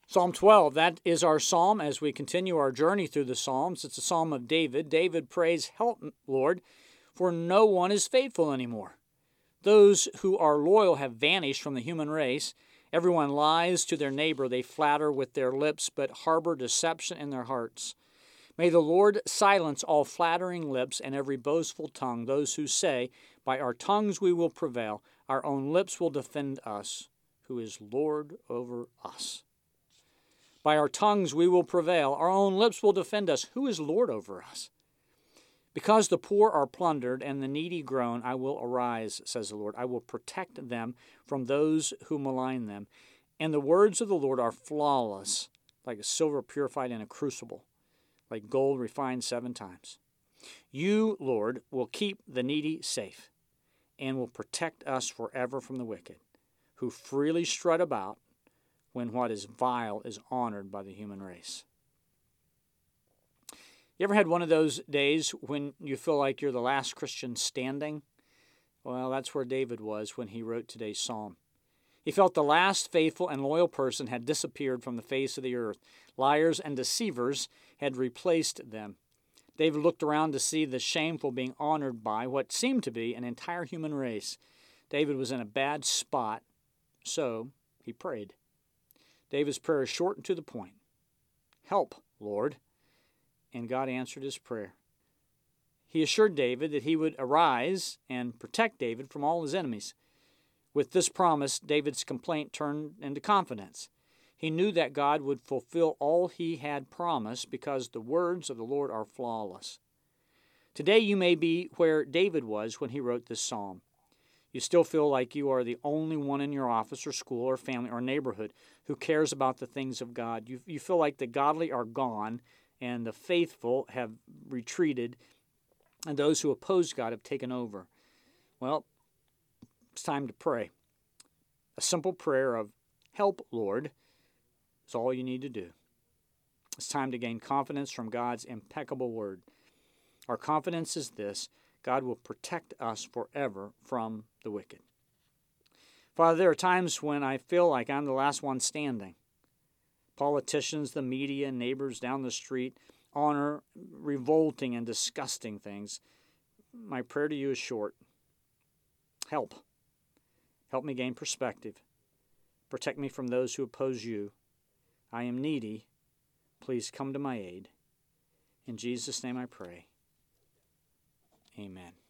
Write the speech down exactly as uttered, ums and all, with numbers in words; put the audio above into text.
Psalm twelve, that is our psalm as we continue our journey through the Psalms. It's a psalm of David. David prays, "Help, Lord, for no one is faithful anymore. Those who are loyal have vanished from the human race. Everyone lies to their neighbor. They flatter with their lips, but harbor deception in their hearts. May the Lord silence all flattering lips and every boastful tongue, those who say, by our tongues we will prevail. Our own lips will defend us, who is Lord over us. By our tongues we will prevail. Our own lips will defend us, who is Lord over us. Because the poor are plundered and the needy groan, I will arise, says the Lord. I will protect them from those who malign them. And the words of the Lord are flawless, like silver purified in a crucible, like gold refined seven times. You, Lord, will keep the needy safe and will protect us forever from the wicked, who freely strut about when what is vile is honored by the human race. You ever had one of those days when you feel like you're the last Christian standing? Well, that's where David was when he wrote today's psalm. He felt the last faithful and loyal person had disappeared from the face of the earth. Liars and deceivers had replaced them. David looked around to see the shameful being honored by what seemed to be an entire human race. David was in a bad spot, so he prayed. David's prayer is short and to the point. Help, Lord. And God answered his prayer. He assured David that he would arise and protect David from all his enemies. With this promise, David's complaint turned into confidence. He knew that God would fulfill all he had promised because the words of the Lord are flawless. Today you may be where David was when he wrote this psalm. You still feel like you are the only one in your office or school or family or neighborhood who cares about the things of God. You, you feel like the godly are gone and the faithful have retreated and those who oppose God have taken over. Well, it's time to pray. A simple prayer of, help, Lord, is all you need to do. It's time to gain confidence from God's impeccable word. Our confidence is this: God will protect us forever from the wicked. Father, there are times when I feel like I'm the last one standing. Politicians, the media, neighbors down the street honor revolting and disgusting things. My prayer to you is short. Help. Help me gain perspective. Protect me from those who oppose you. I am needy. Please come to my aid. In Jesus' name I pray. Amen.